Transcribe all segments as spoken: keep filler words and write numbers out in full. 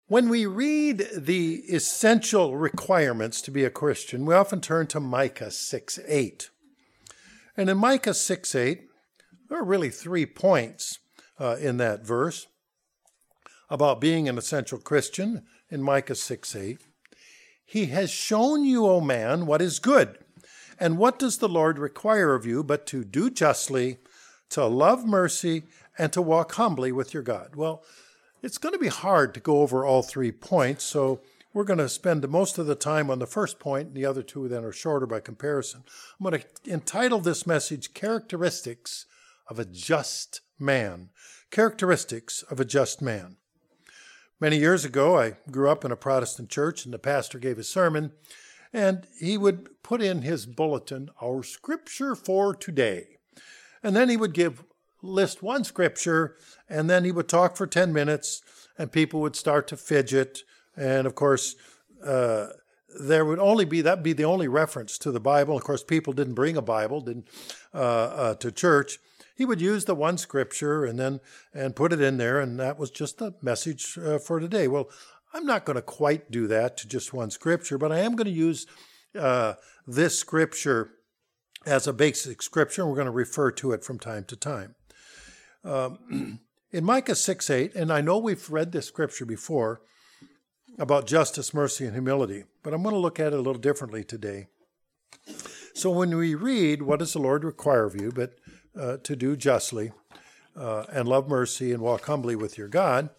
When we read the essential requirements to be a Christian, we often turn to Micah six eight. And in Micah six eight, there are really three points uh, in that verse about being an essential Christian in Micah six eight. He has shown you, O man, what is good. And what does the Lord require of you but to do justly, to love mercy, and to walk humbly with your God? Well, it's going to be hard to go over all three points, so we're going to spend most of the time on the first point, and the other two then are shorter by comparison. I'm going to entitle this message, Characteristics of a Just Man. Characteristics of a Just Man. Many years ago, I grew up in a Protestant church, and the pastor gave a sermon, and he would put in his bulletin, our scripture for today. And then he would give list one scripture, and then he would talk for ten minutes, and people would start to fidget. And of course, uh, there would only be, that'd be the only reference to the Bible. Of course, people didn't bring a Bible didn't uh, uh, to church. He would use the one scripture and then and put it in there, and that was just the message uh, for today. Well, I'm not going to quite do that to just one scripture, but I am going to use uh, this scripture as a basic scripture, and we're going to refer to it from time to time. Um, in Micah six eight, and I know we've read this scripture before about justice, mercy, and humility, but I'm going to look at it a little differently today. So when we read, what does the Lord require of you but uh, to do justly uh, and love mercy and walk humbly with your God?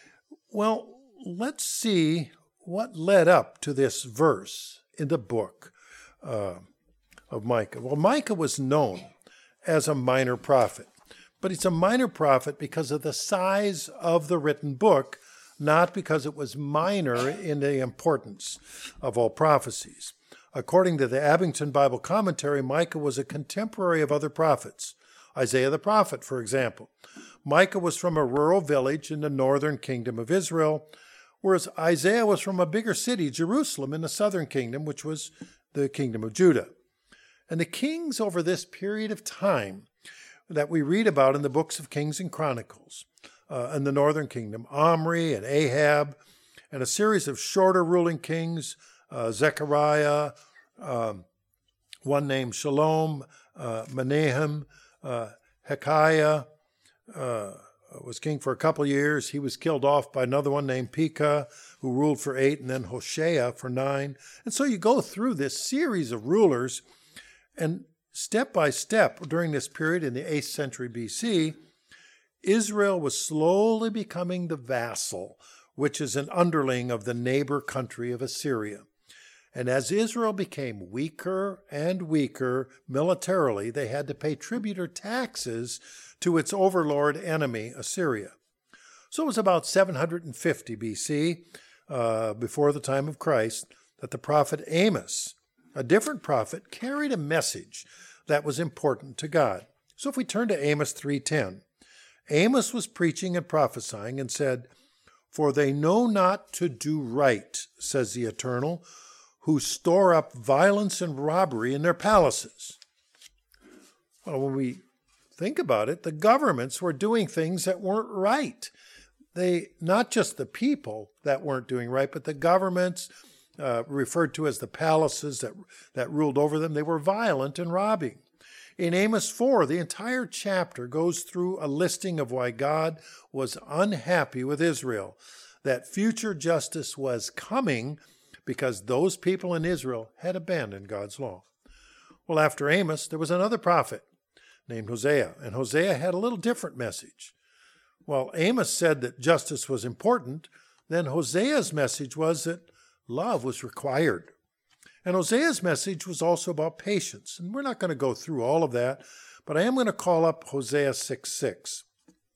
Well, let's see what led up to this verse in the book uh, of Micah. Well, Micah was known as a minor prophet. But he's a minor prophet because of the size of the written book, not because it was minor in the importance of all prophecies. According to the Abington Bible Commentary, Micah was a contemporary of other prophets. Isaiah the prophet, for example. Micah was from a rural village in the northern kingdom of Israel, whereas Isaiah was from a bigger city, Jerusalem, in the southern kingdom, which was the kingdom of Judah. And the kings over this period of time that we read about in the books of Kings and Chronicles uh, in the northern kingdom, Omri and Ahab, and a series of shorter ruling kings, uh, Zechariah, um, one named Shalom, uh, Menahem, uh, Hekiah, uh, was king for a couple years. He was killed off by another one named Pekah, who ruled for eight, and then Hoshea for nine. And so you go through this series of rulers, and step by step, during this period in the eighth century B C, Israel was slowly becoming the vassal, which is an underling of the neighbor country of Assyria. And as Israel became weaker and weaker militarily, they had to pay tribute or taxes to its overlord enemy, Assyria. So it was about seven hundred fifty B C, uh, before the time of Christ, that the prophet Amos, a different prophet, carried a message that was important to God. So if we turn to Amos three ten, Amos was preaching and prophesying and said, "For they know not to do right, says the Eternal, who store up violence and robbery in their palaces." Well, when we think about it, the governments were doing things that weren't right. They, not just the people that weren't doing right, but the governments, Uh, referred to as the palaces that, that ruled over them, they were violent and robbing. In Amos four, the entire chapter goes through a listing of why God was unhappy with Israel, that future justice was coming because those people in Israel had abandoned God's law. Well, after Amos, there was another prophet named Hosea, and Hosea had a little different message. While Amos said that justice was important, then Hosea's message was that love was required. And Hosea's message was also about patience. And we're not going to go through all of that, but I am going to call up Hosea six six.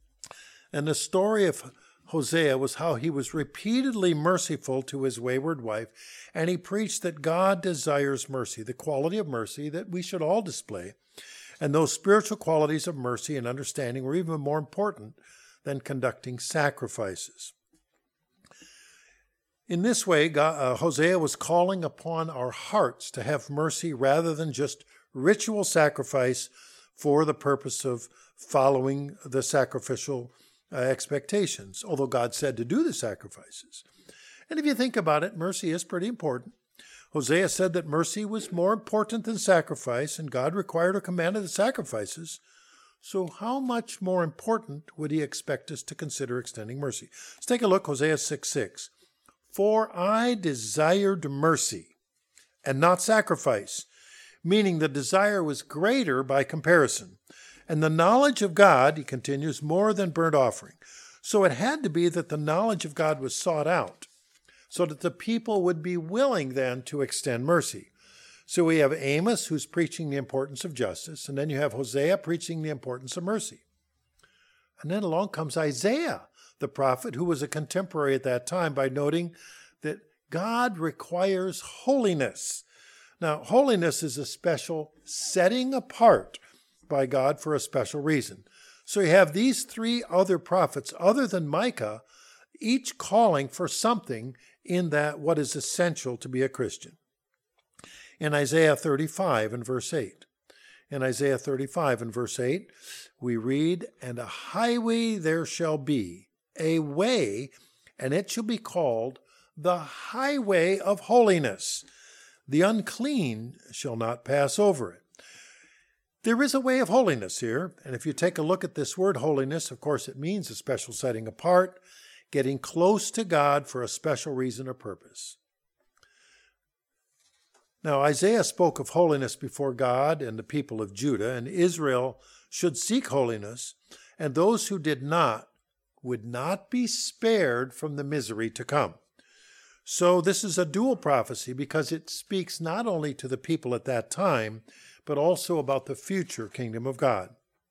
And the story of Hosea was how he was repeatedly merciful to his wayward wife, and he preached that God desires mercy, the quality of mercy that we should all display. And those spiritual qualities of mercy and understanding were even more important than conducting sacrifices. In this way, God, uh, Hosea was calling upon our hearts to have mercy rather than just ritual sacrifice for the purpose of following the sacrificial uh, expectations, although God said to do the sacrifices. And if you think about it, mercy is pretty important. Hosea said that mercy was more important than sacrifice, and God required or commanded the sacrifices. So how much more important would he expect us to consider extending mercy? Let's take a look, Hosea six six. For I desired mercy and not sacrifice, meaning the desire was greater by comparison. And the knowledge of God, he continues, more than burnt offering. So it had to be that the knowledge of God was sought out, so that the people would be willing then to extend mercy. So we have Amos, who's preaching the importance of justice, and then you have Hosea preaching the importance of mercy. And then along comes Isaiah, the prophet, who was a contemporary at that time, by noting that God requires holiness. Now, holiness is a special setting apart by God for a special reason. So you have these three other prophets, other than Micah, each calling for something in that what is essential to be a Christian. In Isaiah thirty-five and verse eight. In Isaiah thirty-five and verse eight, we read, And a highway there shall be, a way, and it shall be called the highway of holiness. The unclean shall not pass over it. There is a way of holiness here, and if you take a look at this word holiness, of course it means a special setting apart, getting close to God for a special reason or purpose. Now, Isaiah spoke of holiness before God and the people of Judah, and Israel should seek holiness, and those who did not would not be spared from the misery to come. So this is a dual prophecy because it speaks not only to the people at that time, but also about the future kingdom of God.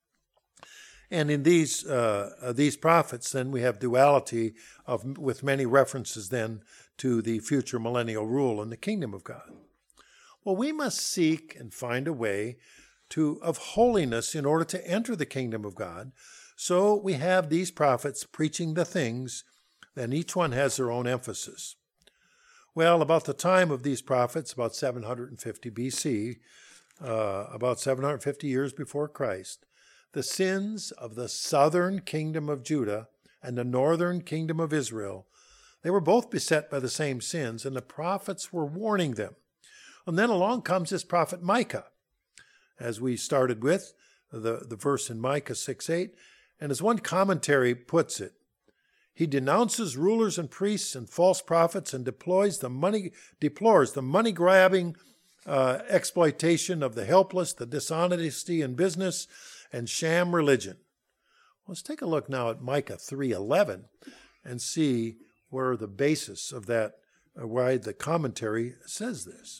And in these uh, these prophets, then, we have duality of with many references then to the future millennial rule in the kingdom of God. Well, we must seek and find a way to of holiness in order to enter the kingdom of God. So we have these prophets preaching the things, and each one has their own emphasis. Well, about the time of these prophets, about seven hundred fifty B C, uh, about seven hundred fifty years before Christ, the sins of the southern kingdom of Judah and the northern kingdom of Israel, they were both beset by the same sins, and the prophets were warning them. And then along comes this prophet Micah, as we started with, the, the verse in Micah six eight, and as one commentary puts it, he denounces rulers and priests and false prophets and deploys the money, deplores the money-grabbing uh, exploitation of the helpless, the dishonesty in business, and sham religion. Let's take a look now at Micah three eleven and see where the basis of that, uh, why the commentary says this.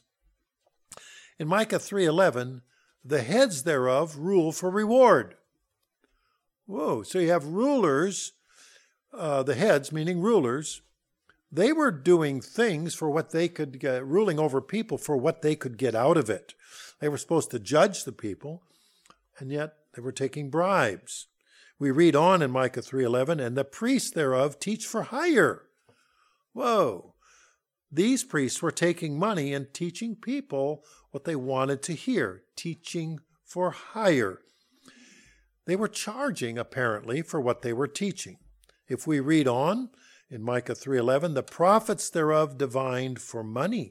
In Micah three eleven, the heads thereof rule for reward. Whoa, so you have rulers, uh, the heads, meaning rulers, they were doing things for what they could get, ruling over people for what they could get out of it. They were supposed to judge the people, and yet they were taking bribes. We read on in Micah three eleven, and the priests thereof teach for hire. Whoa. These priests were taking money and teaching people what they wanted to hear, teaching for hire. They were charging, apparently, for what they were teaching. If we read on in Micah three eleven, the prophets thereof divined for money.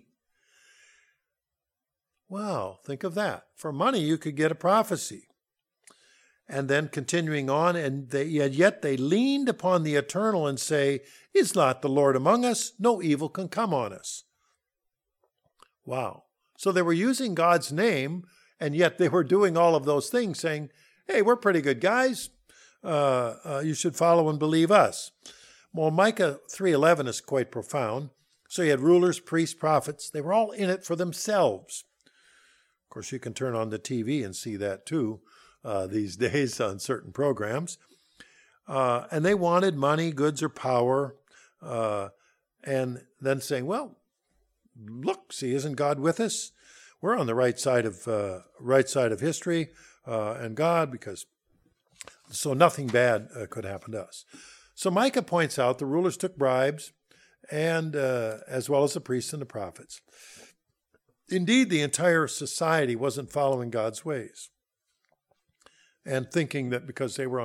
Wow, think of that. For money, you could get a prophecy. And then continuing on, and they, yet they leaned upon the eternal and say, Is not the Lord among us? No evil can come on us. Wow. So they were using God's name, and yet they were doing all of those things, saying, hey, we're pretty good guys. Uh, uh, you should follow and believe us. Well, Micah three eleven is quite profound. So you had rulers, priests, prophets. They were all in it for themselves. Of course, you can turn on the T V and see that too. Uh, these days on certain programs. Uh, and they wanted money, goods, or power. Uh, and then saying, well, look, see, isn't God with us? We're on the right side of uh, right side of history uh, and God, because so nothing bad uh, could happen to us. So Micah points out the rulers took bribes, and uh, as well as the priests and the prophets. Indeed, the entire society wasn't following God's ways, and thinking that because they were on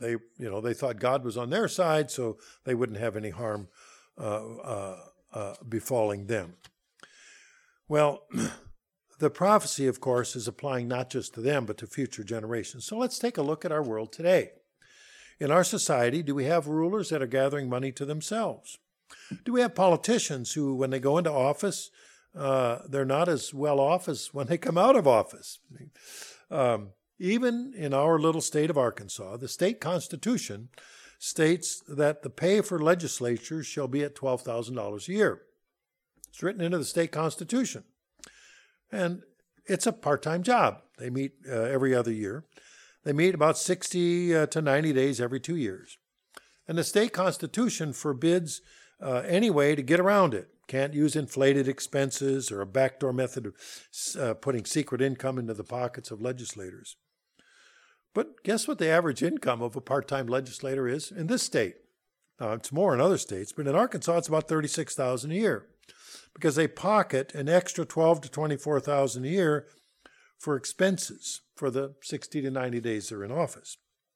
They, you know, they thought God was on their side, so they wouldn't have any harm uh, uh, uh, befalling them. Well, the prophecy, of course, is applying not just to them, but to future generations. So let's take a look at our world today. In our society, do we have rulers that are gathering money to themselves? Do we have politicians who, when they go into office, uh, they're not as well off as when they come out of office? Um, even in our little state of Arkansas, the state constitution states that the pay for legislatures shall be at twelve thousand dollars a year. It's written into the state constitution. And it's a part-time job. They meet uh, every other year. They meet about sixty uh, to ninety days every two years. And the state constitution forbids uh, any way to get around it. Can't use inflated expenses or a backdoor method of uh, putting secret income into the pockets of legislators. But guess what the average income of a part-time legislator is in this state? Now, it's more in other states, but in Arkansas, it's about thirty-six thousand dollars a year, because they pocket an extra twelve thousand to twenty-four thousand dollars a year for expenses for the sixty to ninety days they're in office.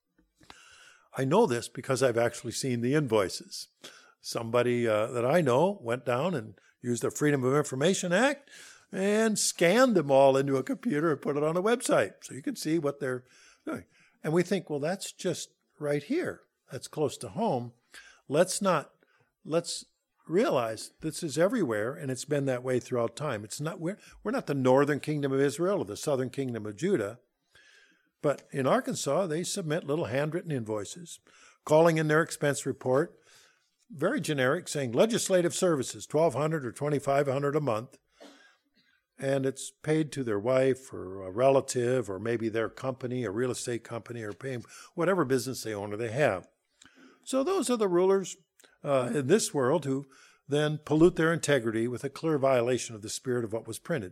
I know this because I've actually seen the invoices. Somebody uh, that I know went down and used the Freedom of Information Act and scanned them all into a computer and put it on a website so you can see what they're doing. And we think, well, that's just right here. That's close to home. Let's not, let's realize this is everywhere, and it's been that way throughout time. It's not, we're, we're not the northern kingdom of Israel or the southern kingdom of Judah. But in Arkansas, they submit little handwritten invoices, calling in their expense report, very generic, saying legislative services, twelve hundred dollars or twenty-five hundred dollars a month. And it's paid to their wife or a relative or maybe their company, a real estate company, or paying whatever business they own or they have. So those are the rulers uh, in this world who then pollute their integrity with a clear violation of the spirit of what was printed.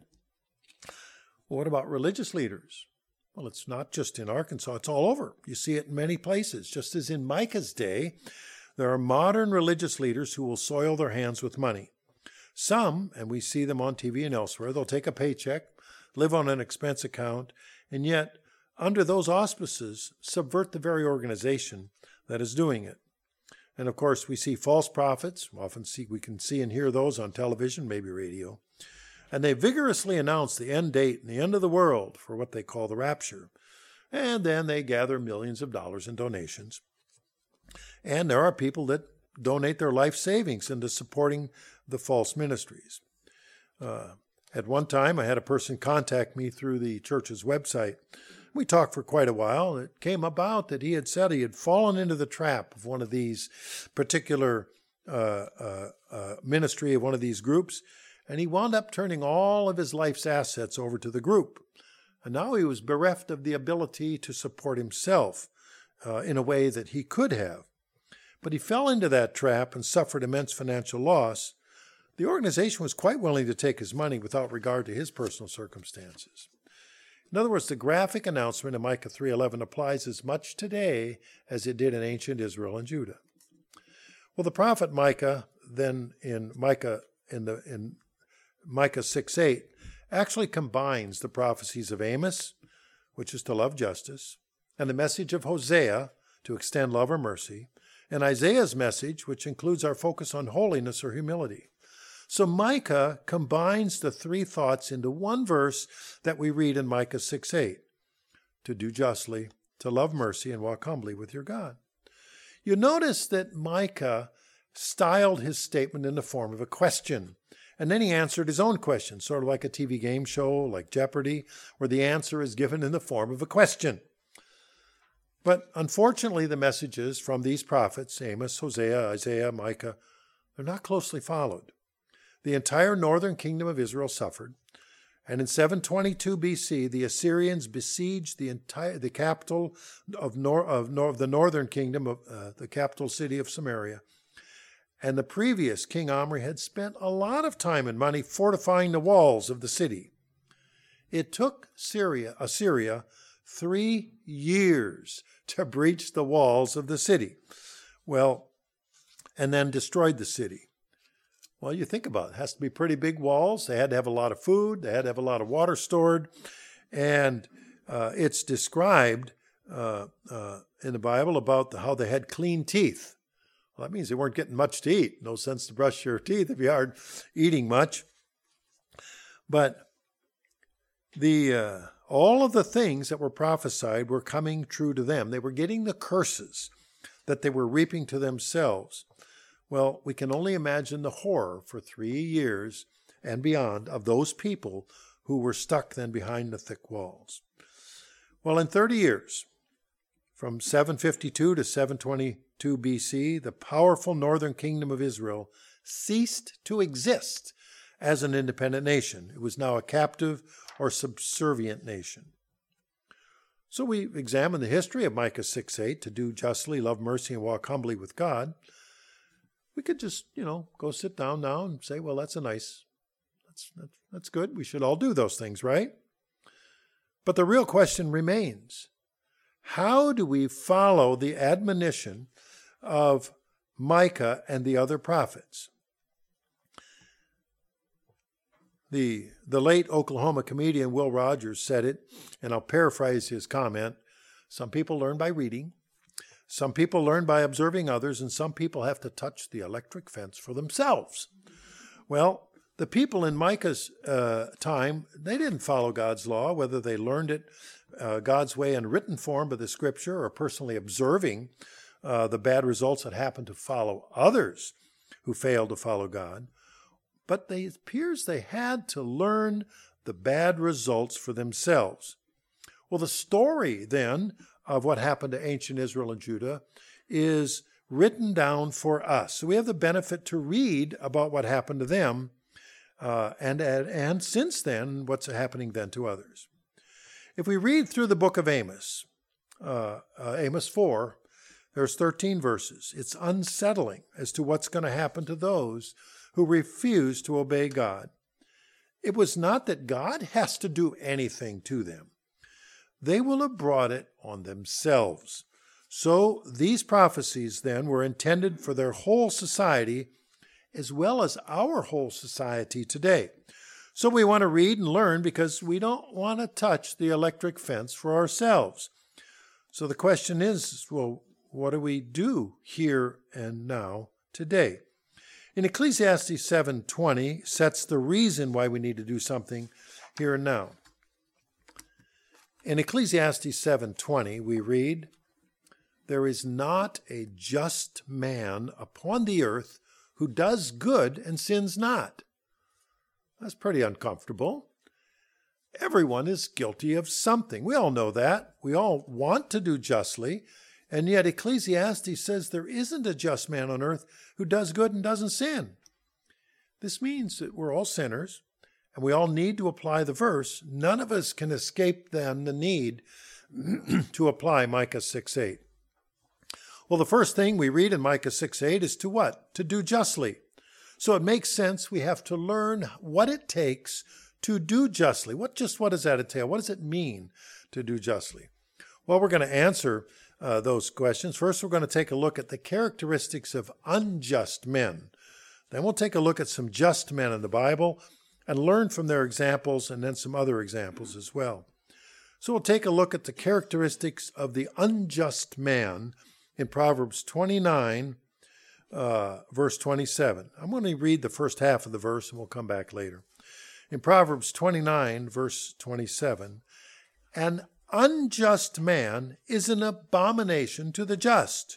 Well, what about religious leaders? Well, it's not just in Arkansas, it's all over. You see it in many places. Just as in Micah's day, there are modern religious leaders who will soil their hands with money. Some, and we see them on T V and elsewhere, they'll take a paycheck, live on an expense account, and yet, under those auspices, subvert the very organization that is doing it. And of course, we see false prophets. We often see, we can see and hear those on television, maybe radio. And they vigorously announce the end date and the end of the world for what they call the rapture. And then they gather millions of dollars in donations. And there are people that donate their life savings into supporting the false ministries. Uh, at one time, I had a person contact me through the church's website. We talked for quite a while. It came about that he had said he had fallen into the trap of one of these particular uh, uh, uh, ministry of one of these groups, and he wound up turning all of his life's assets over to the group. And now he was bereft of the ability to support himself uh, in a way that he could have. But he fell into that trap and suffered immense financial loss. The organization was quite willing to take his money without regard to his personal circumstances. In other words, the graphic announcement in Micah three eleven applies as much today as it did in ancient Israel and Judah. Well, the prophet Micah, then in Micah in the in Micah six eight, actually combines the prophecies of Amos, which is to love justice, and the message of Hosea, to extend love or mercy, and Isaiah's message, which includes our focus on holiness or humility. So Micah combines the three thoughts into one verse that we read in Micah six eight, to do justly, to love mercy, and walk humbly with your God. You notice that Micah styled his statement in the form of a question, and then he answered his own question, sort of like a T V game show, like Jeopardy, where the answer is given in the form of a question. But unfortunately, the messages from these prophets, Amos, Hosea, Isaiah, Micah, they're not closely followed. The entire northern kingdom of Israel suffered, and in seven twenty-two B C, the Assyrians besieged the entire the capital of, nor, of, nor, of the northern kingdom, of uh, the capital city of Samaria. And the previous King Omri had spent a lot of time and money fortifying the walls of the city. It took Syria, Assyria three years to breach the walls of the city. Well, and then destroyed the city. Well, you think about it. It has to be pretty big walls. They had to have a lot of food. They had to have a lot of water stored. And uh, it's described uh, uh, in the Bible about the, how they had clean teeth. Well, that means they weren't getting much to eat. No sense to brush your teeth if you aren't eating much. But the uh, all of the things that were prophesied were coming true to them. They were getting the curses that they were reaping to themselves. Well, we can only imagine the horror for three years and beyond of those people who were stuck then behind the thick walls. Well, in thirty years, from seven fifty-two to seven twenty-two B C, the powerful northern kingdom of Israel ceased to exist as an independent nation. It was now a captive or subservient nation. So we examine the history of Micah six eight, to do justly, love mercy, and walk humbly with God. We could just, you know, go sit down now and say, well, that's a nice, that's, that's, that's good. We should all do those things, right? But the real question remains, how do we follow the admonition of Micah and the other prophets? The, the late Oklahoma comedian Will Rogers said it, and I'll paraphrase his comment. Some people learn by reading, some people learn by observing others, and some people have to touch the electric fence for themselves. Well, the people in Micah's uh, time, they didn't follow God's law, whether they learned it uh, God's way in written form by the Scripture or personally observing uh, the bad results that happened to follow others who failed to follow God. But they, it appears they had to learn the bad results for themselves. Well, the story then of what happened to ancient Israel and Judah is written down for us. So we have the benefit to read about what happened to them uh, and, and, and since then, what's happening then to others. If we read through the book of Amos, uh, uh, Amos four, there's thirteen verses. It's unsettling as to what's going to happen to those who refuse to obey God. It was not that God has to do anything to them. They will have brought it on themselves. So these prophecies then were intended for their whole society as well as our whole society today. So we want to read and learn because we don't want to touch the electric fence for ourselves. So the question is, well, what do we do here and now today? In Ecclesiastes seven twenty sets the reason why we need to do something here and now. In Ecclesiastes seven twenty, we read, "There is not a just man upon the earth who does good and sins not." That's pretty uncomfortable. Everyone is guilty of something. We all know that. We all want to do justly. And yet Ecclesiastes says there isn't a just man on earth who does good and doesn't sin. This means that we're all sinners, and we all need to apply the verse. None of us can escape then the need to apply Micah six eight. Well, the first thing we read in Micah six eight is to what? To do justly. So it makes sense we have to learn what it takes to do justly. What just what does that entail? What does it mean to do justly? Well, we're going to answer uh, those questions. First, we're going to take a look at the characteristics of unjust men. Then we'll take a look at some just men in the Bible and learn from their examples, and then some other examples as well. So we'll take a look at the characteristics of the unjust man in Proverbs twenty-nine, uh, verse twenty-seven. I'm going to read the first half of the verse, and we'll come back later. In Proverbs twenty-nine, verse twenty-seven, "An unjust man is an abomination to the just."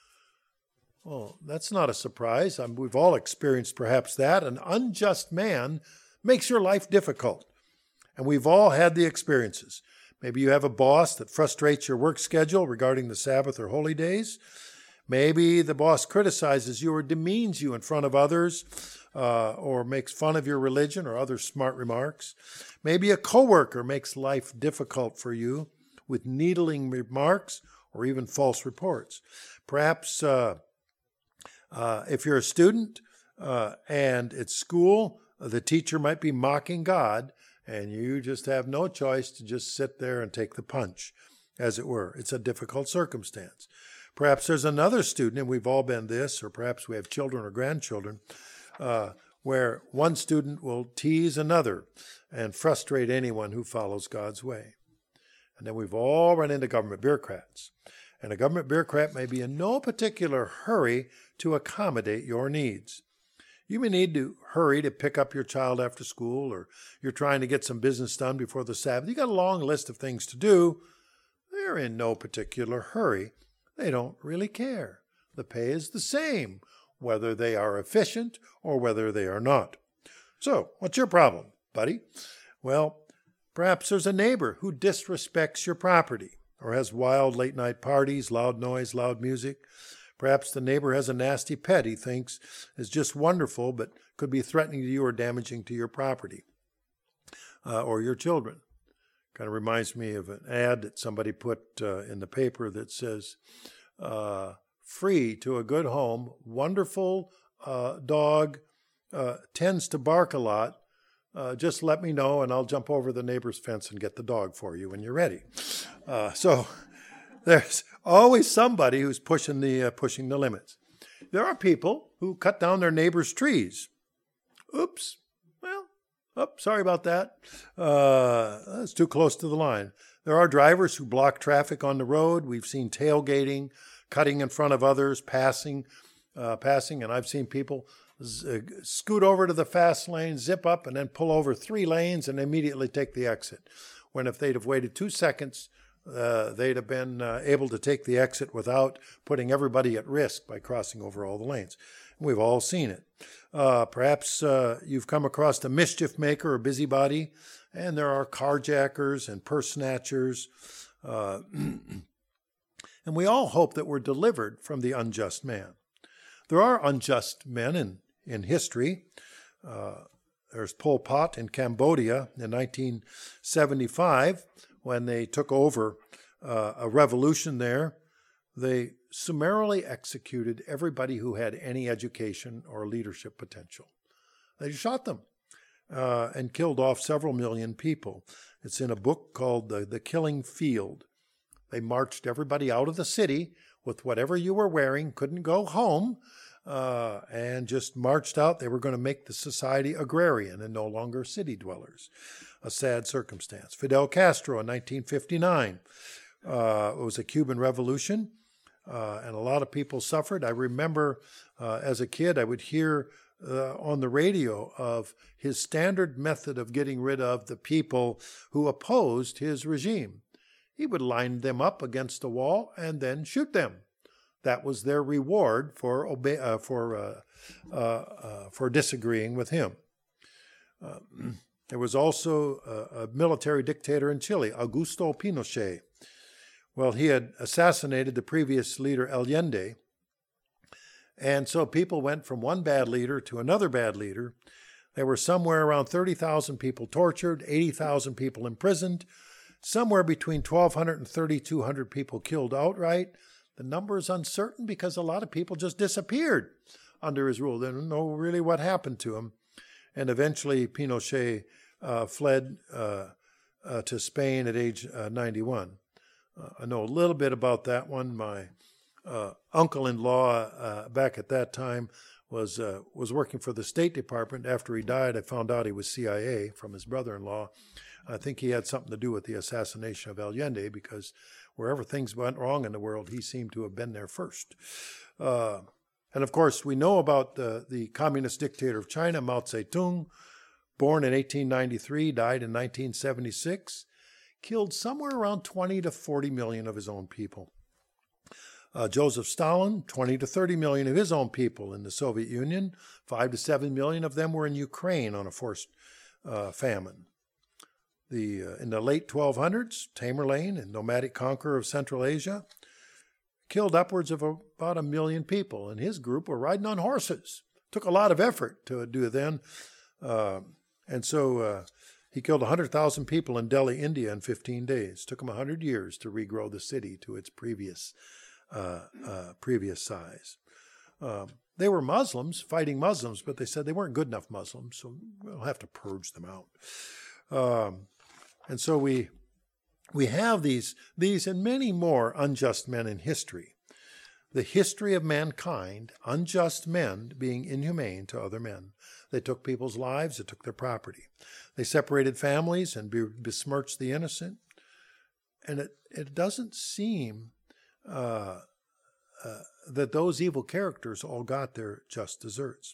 Well, that's not a surprise. I mean, we've all experienced perhaps that. An unjust man makes your life difficult. And we've all had the experiences. Maybe you have a boss that frustrates your work schedule regarding the Sabbath or holy days. Maybe the boss criticizes you or demeans you in front of others, uh, or makes fun of your religion or other smart remarks. Maybe a coworker makes life difficult for you with needling remarks or even false reports. Perhaps uh, uh, if you're a student uh, and at school, the teacher might be mocking God, and you just have no choice to just sit there and take the punch, as it were. It's a difficult circumstance. Perhaps there's another student, and we've all been this, or perhaps we have children or grandchildren, uh, where one student will tease another and frustrate anyone who follows God's way. And then we've all run into government bureaucrats. And a government bureaucrat may be in no particular hurry to accommodate your needs. You may need to hurry to pick up your child after school, or you're trying to get some business done before the Sabbath. You got a long list of things to do. They're in no particular hurry. They don't really care. The pay is the same, whether they are efficient or whether they are not. So, what's your problem, buddy? Well, perhaps there's a neighbor who disrespects your property or has wild late-night parties, loud noise, loud music. Perhaps the neighbor has a nasty pet he thinks is just wonderful but could be threatening to you or damaging to your property uh, or your children. Kind of reminds me of an ad that somebody put uh, in the paper that says, uh, free to a good home, wonderful uh, dog, uh, tends to bark a lot. Uh, just let me know and I'll jump over the neighbor's fence and get the dog for you when you're ready. Uh, so there's always somebody who's pushing the uh, pushing the limits. There are people who cut down their neighbor's trees. Oops. Well, oh, sorry about that. Uh, that's too close to the line. There are drivers who block traffic on the road. We've seen tailgating, cutting in front of others, passing, uh, passing, and I've seen people z- scoot over to the fast lane, zip up, and then pull over three lanes and immediately take the exit. When if they'd have waited two seconds, uh, they'd have been uh, able to take the exit without putting everybody at risk by crossing over all the lanes. We've all seen it. Uh, perhaps uh, you've come across a mischief maker or busybody, and there are carjackers and purse snatchers. Uh, and we all hope that we're delivered from the unjust man. There are unjust men in, in history. Uh, there's Pol Pot in Cambodia in nineteen seventy-five when they took over uh, a revolution there. They summarily executed everybody who had any education or leadership potential. They shot them uh, and killed off several million people. It's in a book called The, the Killing Field. They marched everybody out of the city with whatever you were wearing, couldn't go home, uh, and just marched out. They were going to make the society agrarian and no longer city dwellers. A sad circumstance. Fidel Castro in nineteen fifty-nine. Uh, it was a Cuban revolution. Uh, and a lot of people suffered. I remember uh, as a kid, I would hear uh, on the radio of his standard method of getting rid of the people who opposed his regime. He would line them up against a wall and then shoot them. That was their reward for obe- uh, for uh, uh, uh, for disagreeing with him. Uh, there was also a, a military dictator in Chile, Augusto Pinochet. Well, he had assassinated the previous leader, Allende, and so people went from one bad leader to another bad leader. There were somewhere around thirty thousand people tortured, eighty thousand people imprisoned, somewhere between twelve hundred and thirty-two hundred people killed outright. The number is uncertain because a lot of people just disappeared under his rule. They don't know really what happened to him. And eventually Pinochet uh, fled uh, uh, to Spain at age uh, ninety-one. Uh, I know a little bit about that one. My uh, uncle-in-law uh, back at that time was uh, was working for the State Department. After he died, I found out he was C I A from his brother-in-law. I think he had something to do with the assassination of Allende because wherever things went wrong in the world, he seemed to have been there first. Uh, and of course, we know about the, the communist dictator of China, Mao Zedong, born in eighteen ninety-three, died in nineteen seventy-six. Killed somewhere around twenty to forty million of his own people. Uh, Joseph Stalin, twenty to thirty million of his own people in the Soviet Union. five to seven million of them were in Ukraine on a forced uh, famine. The, uh, in the late twelve hundreds, Tamerlane, a nomadic conqueror of Central Asia, killed upwards of about a million people, and his group were riding on horses. Took a lot of effort to do then. Uh, and so... Uh, He killed one hundred thousand people in Delhi, India in fifteen days. Took him one hundred years to regrow the city to its previous uh, uh, previous size. Um, they were Muslims, fighting Muslims, but they said they weren't good enough Muslims, so we'll have to purge them out. Um, and so we we have these, these and many more unjust men in history. The history of mankind, unjust men being inhumane to other men. They took people's lives, they took their property. They separated families and besmirched the innocent. and it, it doesn't seem uh, uh, that those evil characters all got their just deserts.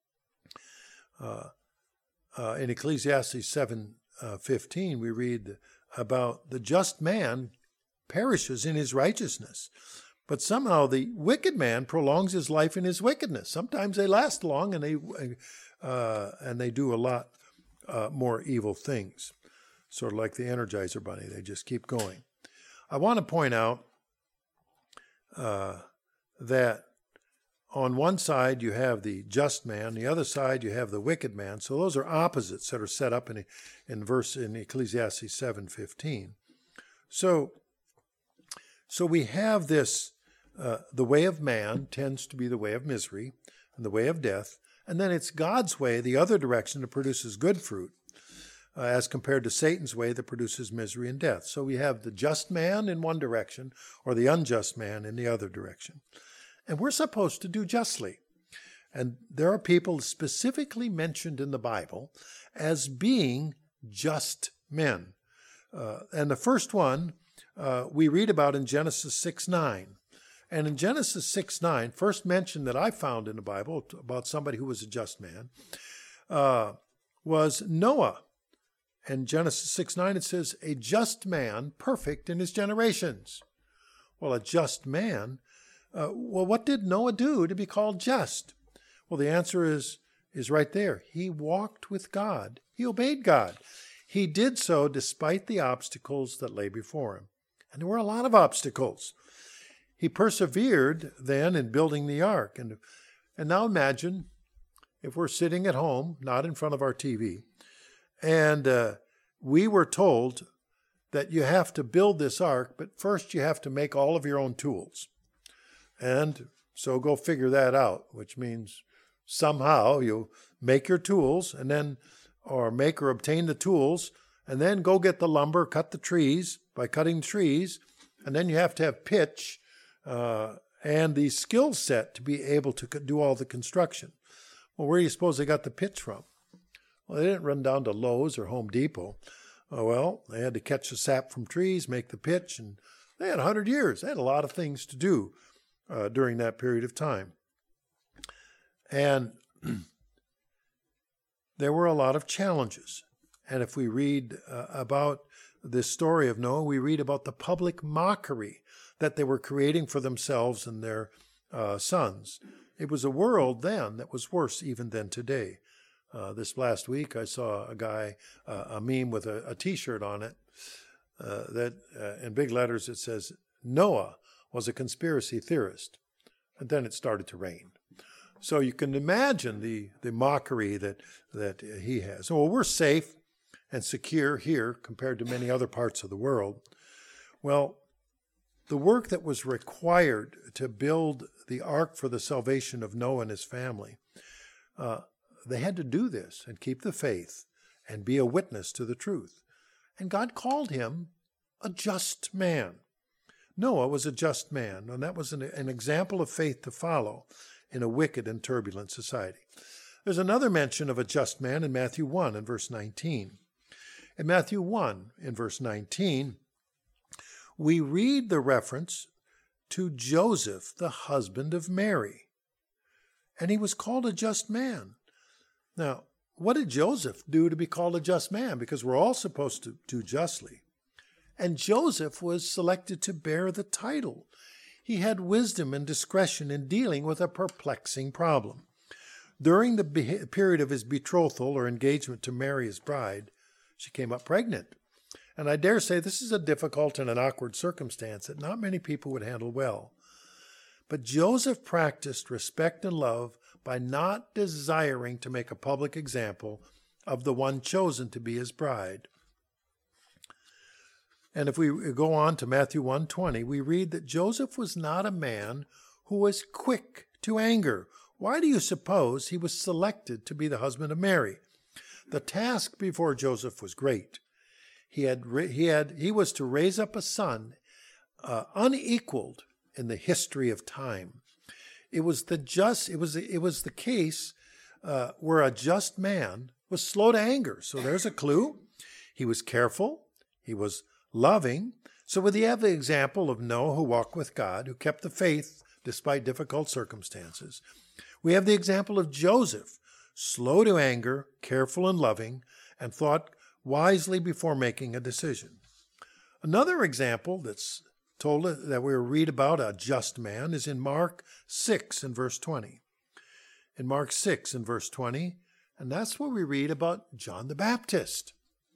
Uh, uh, in Ecclesiastes seven fifteen, we read about the just man perishes in his righteousness, but somehow the wicked man prolongs his life in his wickedness. Sometimes they last long, and they uh, and they do a lot uh, more evil things, sort of like the Energizer Bunny. They just keep going. I want to point out uh, that on one side you have the just man, the other side you have the wicked man. So those are opposites that are set up in in verse in Ecclesiastes seven fifteen. So so we have this. Uh, the way of man tends to be the way of misery and the way of death, and then it's God's way, the other direction, that produces good fruit, uh, as compared to Satan's way that produces misery and death. So we have the just man in one direction, or the unjust man in the other direction. And we're supposed to do justly. And there are people specifically mentioned in the Bible as being just men. Uh, and the first one uh, we read about in Genesis six nine. And in Genesis six nine, first mention that I found in the Bible about somebody who was a just man, uh, was Noah. And Genesis six nine, it says, a just man, perfect in his generations. Well, a just man, uh, well, what did Noah do to be called just? Well, the answer is, is right there. He walked with God. He obeyed God. He did so despite the obstacles that lay before him. And there were a lot of obstacles. He persevered then in building the ark. And, and now imagine if we're sitting at home, not in front of our T V, and uh, we were told that you have to build this ark, but first you have to make all of your own tools. And so go figure that out, which means somehow you make your tools and then, or make or obtain the tools, and then go get the lumber, cut the trees by cutting trees, and then you have to have pitch uh, and the skill set to be able to do all the construction. Well, where do you suppose they got the pitch from? Well, they didn't run down to Lowe's or Home Depot. Oh, well, they had to catch the sap from trees, make the pitch, and they had one hundred years. They had a lot of things to do uh, during that period of time. And there were a lot of challenges. And if we read uh, about this story of Noah, we read about the public mockery that they were creating for themselves and their uh, sons. It was a world then that was worse even than today. Uh, this last week, I saw a guy, uh, a meme with a, a T-shirt on it, uh, that uh, in big letters it says, Noah was a conspiracy theorist. And then it started to rain. So you can imagine the, the mockery that, that he has. Well, we're safe and secure here compared to many other parts of the world. Well, the work that was required to build the ark for the salvation of Noah and his family, uh, they had to do this and keep the faith and be a witness to the truth. And God called him a just man. Noah was a just man, and that was an, an example of faith to follow in a wicked and turbulent society. There's another mention of a just man in Matthew one in verse nineteen. In Matthew one in verse nineteen, we read the reference to Joseph, the husband of Mary. And he was called a just man. Now, what did Joseph do to be called a just man? Because we're all supposed to do justly. And Joseph was selected to bear the title. He had wisdom and discretion in dealing with a perplexing problem. During the be- period of his betrothal or engagement to Mary, his bride, she came up pregnant. And I dare say this is a difficult and an awkward circumstance that not many people would handle well. But Joseph practiced respect and love by not desiring to make a public example of the one chosen to be his bride. And if we go on to Matthew one twenty, we read that Joseph was not a man who was quick to anger. Why do you suppose he was selected to be the husband of Mary? The task before Joseph was great. He had he had he was to raise up a son uh, unequaled in the history of time. It was the just it was it was the case uh, where a just man was slow to anger. So there's a clue. He was careful. He was loving. So we have the example of Noah, who walked with God, who kept the faith despite difficult circumstances. We have the example of Joseph, slow to anger, careful and loving, and thought wisely before making a decision. Another example that's told that we read about a just man is in Mark six and verse twenty. In Mark six and verse twenty, and that's where we read about John the Baptist.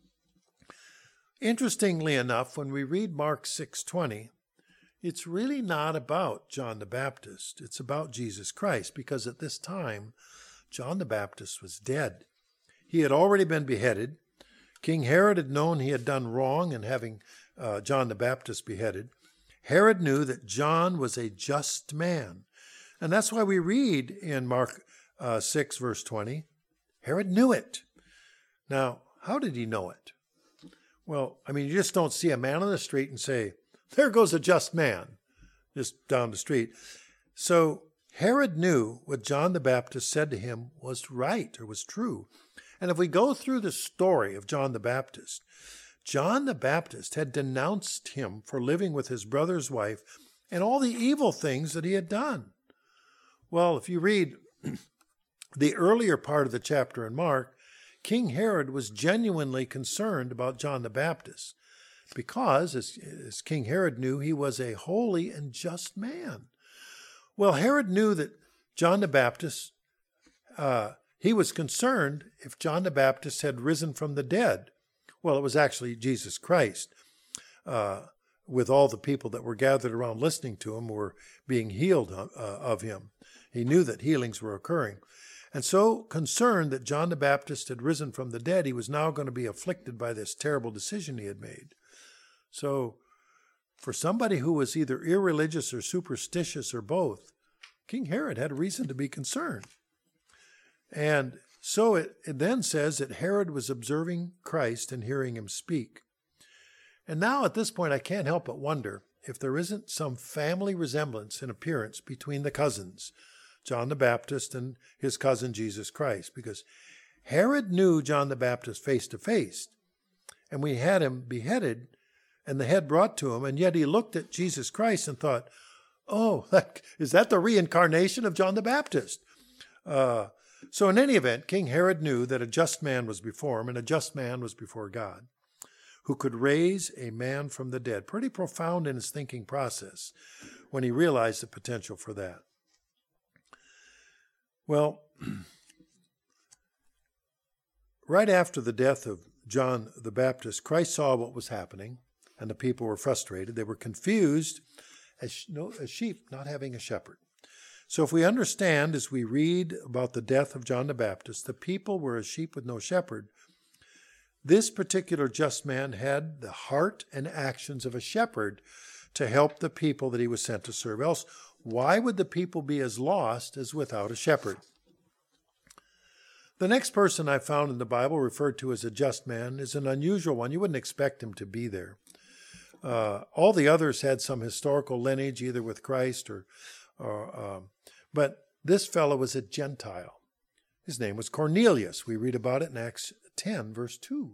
Interestingly enough, when we read Mark six twenty, it's really not about John the Baptist. It's about Jesus Christ, because at this time, John the Baptist was dead. He had already been beheaded. King Herod had known he had done wrong in having uh, John the Baptist beheaded. Herod knew that John was a just man. And that's why we read in Mark uh, six, verse twenty, Herod knew it. Now, how did he know it? Well, I mean, you just don't see a man on the street and say, there goes a just man, just down the street. So Herod knew what John the Baptist said to him was right or was true. And if we go through the story of John the Baptist, John the Baptist had denounced him for living with his brother's wife and all the evil things that he had done. Well, if you read the earlier part of the chapter in Mark, King Herod was genuinely concerned about John the Baptist because, as, as King Herod knew, he was a holy and just man. Well, Herod knew that John the Baptist, uh, he was concerned if John the Baptist had risen from the dead. Well, it was actually Jesus Christ, uh, with all the people that were gathered around listening to him were being healed uh, of him. He knew that healings were occurring. And so concerned that John the Baptist had risen from the dead, he was now going to be afflicted by this terrible decision he had made. So for somebody who was either irreligious or superstitious or both, King Herod had a reason to be concerned. And so it, it then says that Herod was observing Christ and hearing him speak. And now at this point, I can't help but wonder if there isn't some family resemblance in appearance between the cousins, John the Baptist and his cousin Jesus Christ, because Herod knew John the Baptist face to face, and we had him beheaded and the head brought to him, and yet he looked at Jesus Christ and thought, oh, that, is that the reincarnation of John the Baptist? Uh, so in any event, King Herod knew that a just man was before him, and a just man was before God, who could raise a man from the dead. Pretty profound in his thinking process when he realized the potential for that. Well, right after the death of John the Baptist, Christ saw what was happening, and the people were frustrated. They were confused as, no, as sheep not having a shepherd. So if we understand, as we read about the death of John the Baptist, the people were as sheep with no shepherd, this particular just man had the heart and actions of a shepherd to help the people that he was sent to serve. Else, why would the people be as lost as without a shepherd? The next person I found in the Bible referred to as a just man is an unusual one. You wouldn't expect him to be there. Uh, all the others had some historical lineage, either with Christ or, or uh, but this fellow was a Gentile. His name was Cornelius. We read about it in Acts ten, verse two.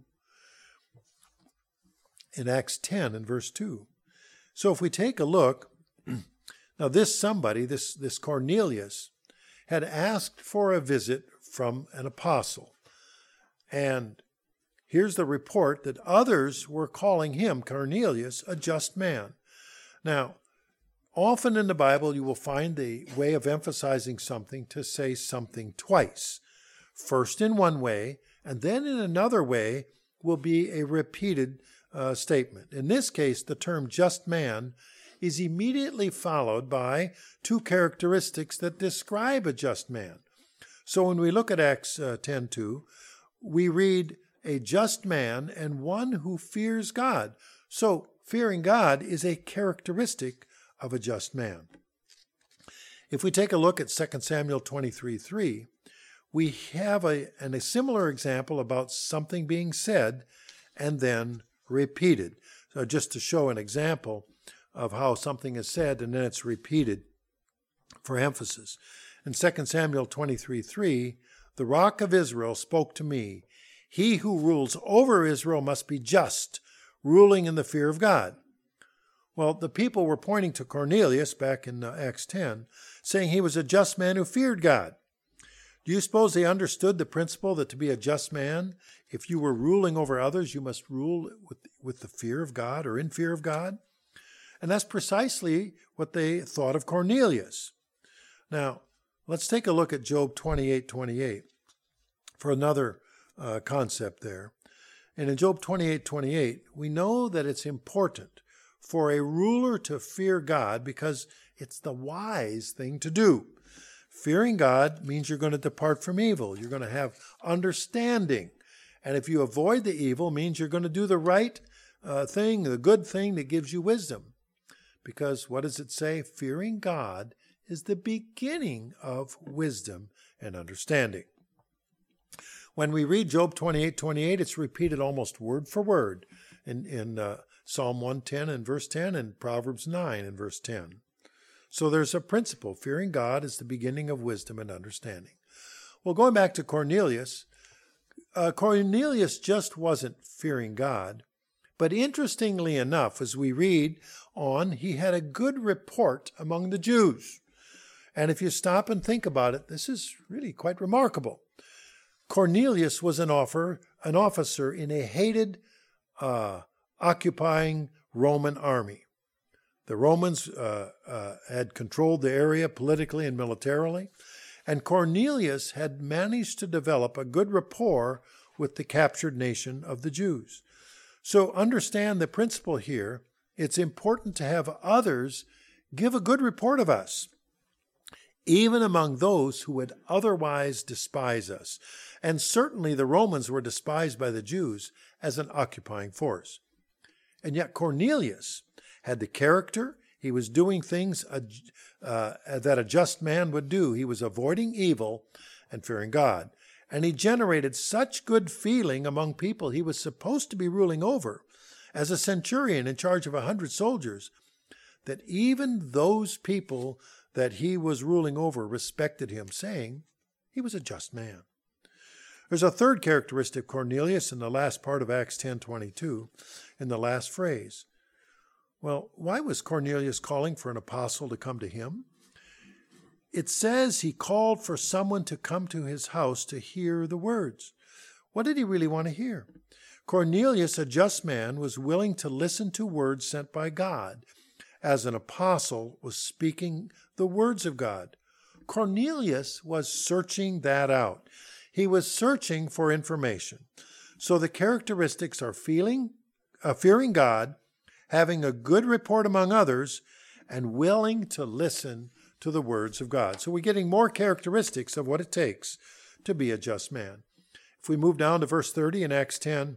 In Acts ten and verse two. So if we take a look, now this somebody, this, this Cornelius, had asked for a visit from an apostle. And here's the report that others were calling him, Cornelius, a just man. Now, often in the Bible you will find the way of emphasizing something to say something twice. First in one way, and then in another way will be a repeated uh, statement. In this case, the term just man is immediately followed by two characteristics that describe a just man. So when we look at Acts uh, ten two, we read a just man and one who fears God. So fearing God is a characteristic of a just man. If we take a look at Second Samuel twenty-three three, we have a, and a similar example about something being said and then repeated. So just to show an example of how something is said and then it's repeated for emphasis. In Second Samuel twenty-three three, the Rock of Israel spoke to me. He who rules over Israel must be just, ruling in the fear of God. Well, the people were pointing to Cornelius back in uh, Acts ten, saying he was a just man who feared God. Do you suppose they understood the principle that to be a just man, if you were ruling over others, you must rule with, with the fear of God or in fear of God? And that's precisely what they thought of Cornelius. Now, let's take a look at Job twenty-eight twenty-eight for another uh, concept there. And in Job twenty-eight twenty-eight, we know that it's important for a ruler to fear God because it's the wise thing to do. Fearing God means you're going to depart from evil. You're going to have understanding. And if you avoid the evil, means you're going to do the right uh, thing, the good thing that gives you wisdom. Because what does it say? Fearing God is the beginning of wisdom and understanding. When we read Job twenty-eight twenty-eight, it's repeated almost word for word in, in uh, Psalm one ten and verse ten and Proverbs nine and verse ten. So there's a principle. Fearing God is the beginning of wisdom and understanding. Well, going back to Cornelius, uh, Cornelius just wasn't fearing God. But interestingly enough, as we read on, he had a good report among the Jews. And if you stop and think about it, this is really quite remarkable. Cornelius was an, offer, an officer in a hated, uh, occupying Roman army. The Romans uh, uh, had controlled the area politically and militarily, and Cornelius had managed to develop a good rapport with the captured nation of the Jews. So understand the principle here. It's important to have others give a good report of us, even among those who would otherwise despise us. And certainly the Romans were despised by the Jews as an occupying force. And yet Cornelius had the character. He was doing things uh, uh, that a just man would do. He was avoiding evil and fearing God. And he generated such good feeling among people he was supposed to be ruling over as a centurion in charge of a hundred soldiers, that even those people that he was ruling over respected him, saying he was a just man. There's a third characteristic of Cornelius in the last part of Acts ten twenty-two, in the last phrase. Well, why was Cornelius calling for an apostle to come to him? It says he called for someone to come to his house to hear the words. What did he really want to hear? Cornelius, a just man, was willing to listen to words sent by God, as an apostle was speaking the words of God. Cornelius was searching that out. He was searching for information. So the characteristics are feeling, uh, fearing God, having a good report among others, and willing to listen to the words of God. So we're getting more characteristics of what it takes to be a just man. If we move down to verse thirty in Acts ten,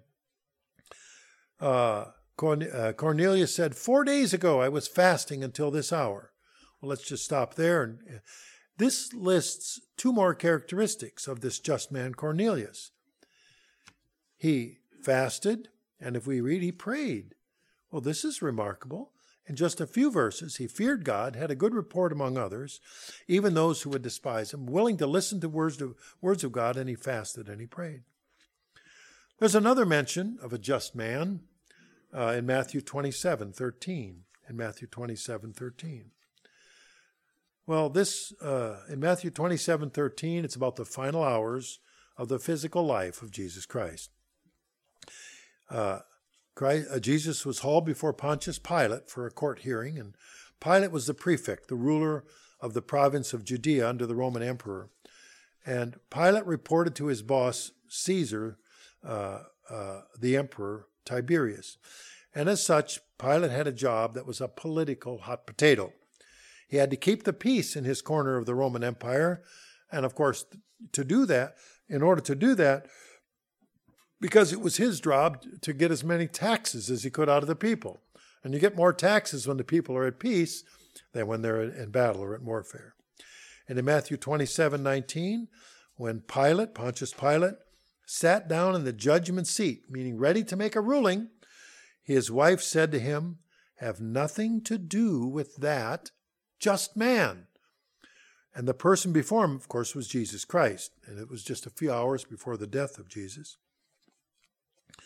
uh, Cornelius said, four days ago I was fasting until this hour. Well, let's just stop there. This lists two more characteristics of this just man Cornelius. He fasted, and if we read, he prayed. Well, this is remarkable. In just a few verses, he feared God, had a good report among others, even those who would despise him, willing to listen to words of, words of God, and he fasted and he prayed. There's another mention of a just man uh, in Matthew twenty-seven thirteen. In Matthew twenty-seven thirteen. Well, this uh, in Matthew twenty-seven thirteen, it's about the final hours of the physical life of Jesus Christ. Uh, Christ, uh, Jesus was hauled before Pontius Pilate for a court hearing, and Pilate was the prefect, the ruler of the province of Judea under the Roman emperor. And Pilate reported to his boss, Caesar, uh, uh, the emperor, Tiberius. And as such, Pilate had a job that was a political hot potato. He had to keep the peace in his corner of the Roman Empire. And of course, to do that, in order to do that, because it was his job to get as many taxes as he could out of the people. And you get more taxes when the people are at peace than when they're in battle or at warfare. And in Matthew twenty-seven nineteen, when Pilate, Pontius Pilate, sat down in the judgment seat, meaning ready to make a ruling, his wife said to him, "Have nothing to do with that just man." And the person before him, of course, was Jesus Christ. And it was just a few hours before the death of Jesus.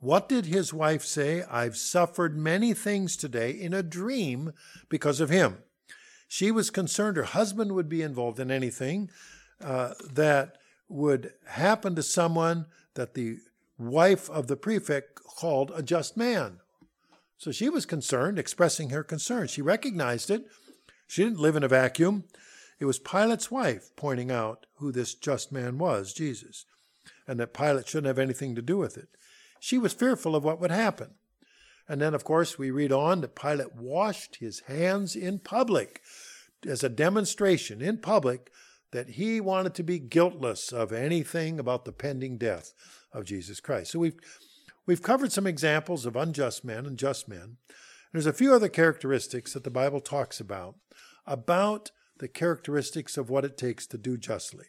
What did his wife say? I've suffered many things today in a dream because of him. She was concerned her husband would be involved in anything uh, that would happen to someone that the wife of the prefect called a just man. So she was concerned, expressing her concern. She recognized it. She didn't live in a vacuum. It was Pilate's wife pointing out who this just man was, Jesus, and that Pilate shouldn't have anything to do with it. She was fearful of what would happen. And then, of course, we read on that Pilate washed his hands in public as a demonstration in public that he wanted to be guiltless of anything about the pending death of Jesus Christ. So we've we've covered some examples of unjust men and just men. There's a few other characteristics that the Bible talks about, about the characteristics of what it takes to do justly.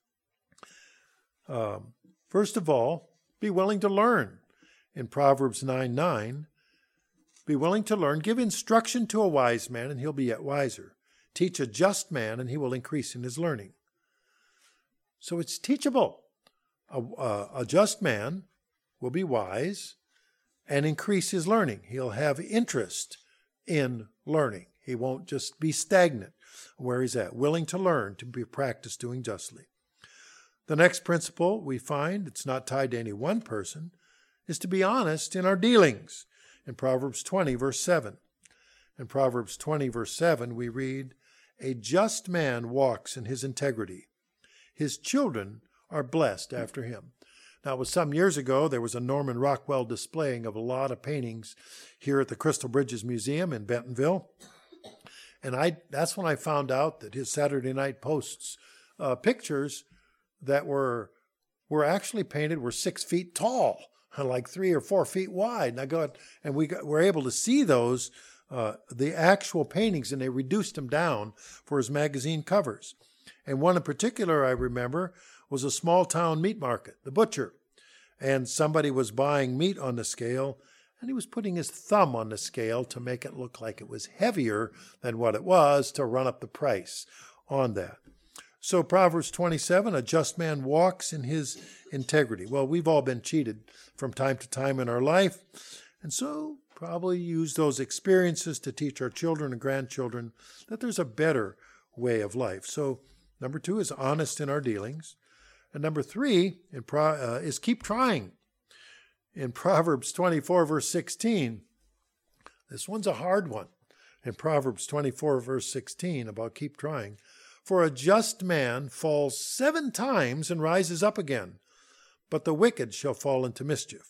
Um, first of all, be willing to learn. In Proverbs nine nine, be willing to learn. Give instruction to a wise man, and he'll be yet wiser. Teach a just man, and he will increase in his learning. So it's teachable. A, a, a just man will be wise and increase his learning. He'll have interest in learning. He won't just be stagnant where he's at, willing to learn, to be practiced doing justly. The next principle we find, it's not tied to any one person, is to be honest in our dealings. In Proverbs twenty, verse seven. In Proverbs twenty, verse seven, we read, a just man walks in his integrity. His children are blessed after him. Now, it was some years ago, there was a Norman Rockwell displaying of a lot of paintings here at the Crystal Bridges Museum in Bentonville. And I that's when I found out that his Saturday Night Post's uh, pictures that were were actually painted were six feet tall, like three or four feet wide. And I got and we got, were able to see those uh, the actual paintings, and they reduced them down for his magazine covers. And one in particular I remember was a small town meat market, the butcher, and somebody was buying meat on the scale, and he was putting his thumb on the scale to make it look like it was heavier than what it was to run up the price on that. So Proverbs twenty-seven, a just man walks in his integrity. Well, we've all been cheated from time to time in our life, and so probably use those experiences to teach our children and grandchildren that there's a better way of life. So number two is honest in our dealings. And number three in pro, uh, is keep trying. In Proverbs twenty-four, verse sixteen, this one's a hard one. In Proverbs twenty-four, verse sixteen, about keep trying. For a just man falls seven times and rises up again, but the wicked shall fall into mischief.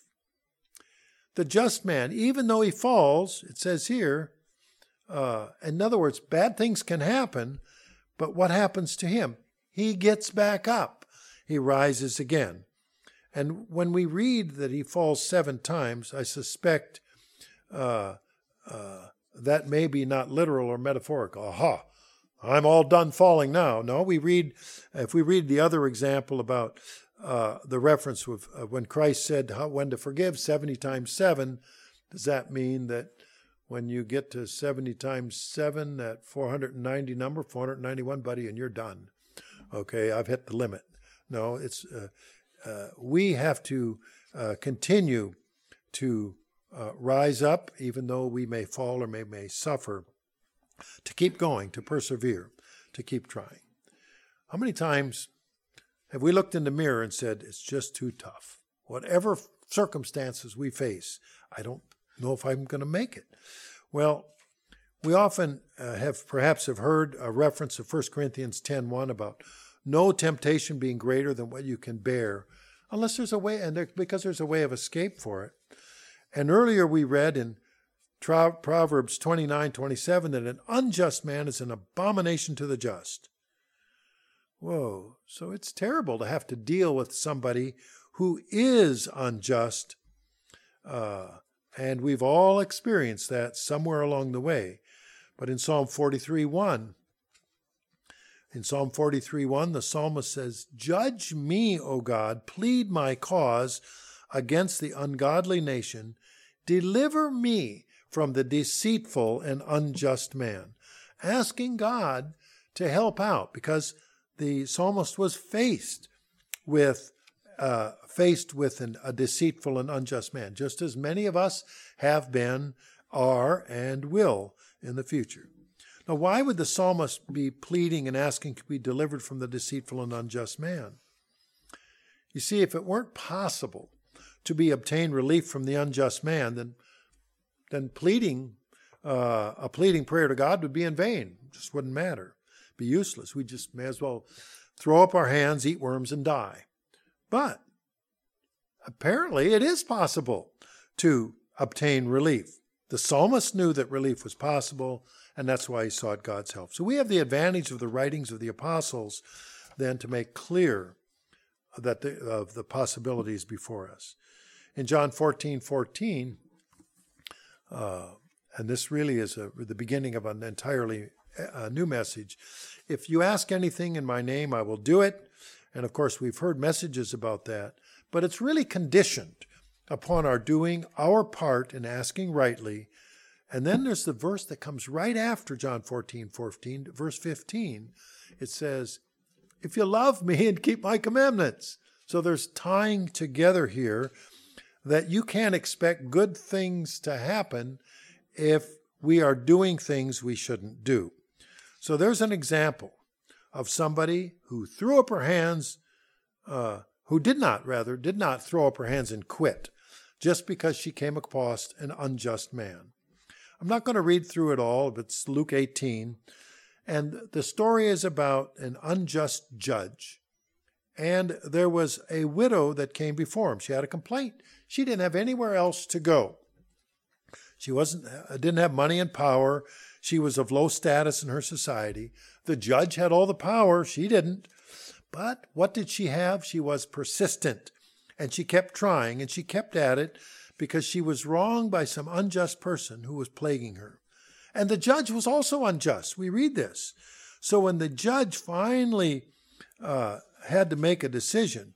The just man, even though he falls, it says here, uh, in other words, bad things can happen, but what happens to him? He gets back up. He rises again. And when we read that he falls seven times, I suspect uh, uh, that may be not literal or metaphorical. Aha, I'm all done falling now. No, we read, if we read the other example about uh, the reference with uh, when Christ said how, when to forgive seventy times seven, does that mean that when you get to seventy times seven, that four hundred ninety number, four hundred ninety-one, buddy, and you're done? Okay, I've hit the limit. No, it's uh, uh, we have to uh, continue to uh, rise up, even though we may fall or may, may suffer, to keep going, to persevere, to keep trying. How many times have we looked in the mirror and said, it's just too tough? Whatever circumstances we face, I don't know if I'm going to make it. Well, we often uh, have perhaps have heard a reference of First Corinthians ten one about no temptation being greater than what you can bear, unless there's a way, and there, because there's a way of escape for it. And earlier we read in Proverbs twenty-nine twenty-seven that an unjust man is an abomination to the just. Whoa, so it's terrible to have to deal with somebody who is unjust, uh, and we've all experienced that somewhere along the way. But in Psalm forty-three one, in Psalm forty-three one, the psalmist says, "Judge me, O God, plead my cause against the ungodly nation. Deliver me from the deceitful and unjust man," asking God to help out because the psalmist was faced with uh, faced with an, a deceitful and unjust man, just as many of us have been, are, and will in the future. Now, why would the psalmist be pleading and asking to be delivered from the deceitful and unjust man? You see, if it weren't possible to be obtain relief from the unjust man, then, then pleading, uh, a pleading prayer to God would be in vain. It just wouldn't matter. It'd be useless. We just may as well throw up our hands, eat worms, and die. But apparently it is possible to obtain relief. The psalmist knew that relief was possible, and that's why he sought God's help. So we have the advantage of the writings of the apostles then to make clear that the, of the possibilities before us. In John fourteen fourteen, uh, and this really is a, the beginning of an entirely uh, new message. If you ask anything in my name, I will do it. And of course, we've heard messages about that, but it's really conditioned upon our doing our part in asking rightly. And then there's the verse that comes right after John fourteen fourteen, verse fifteen. It says, if you love me and keep my commandments. So there's tying together here that you can't expect good things to happen if we are doing things we shouldn't do. So there's an example of somebody who threw up her hands, uh, who did not, rather, did not throw up her hands and quit just because she came across an unjust man. I'm not going to read through it all, but it's Luke eighteen. And the story is about an unjust judge. And there was a widow that came before him. She had a complaint. She didn't have anywhere else to go. She wasn't, didn't have money and power. She was of low status in her society. The judge had all the power. She didn't. But what did she have? She was persistent. And she kept trying, and she kept at it because she was wronged by some unjust person who was plaguing her. And the judge was also unjust. We read this. So when the judge finally uh, had to make a decision,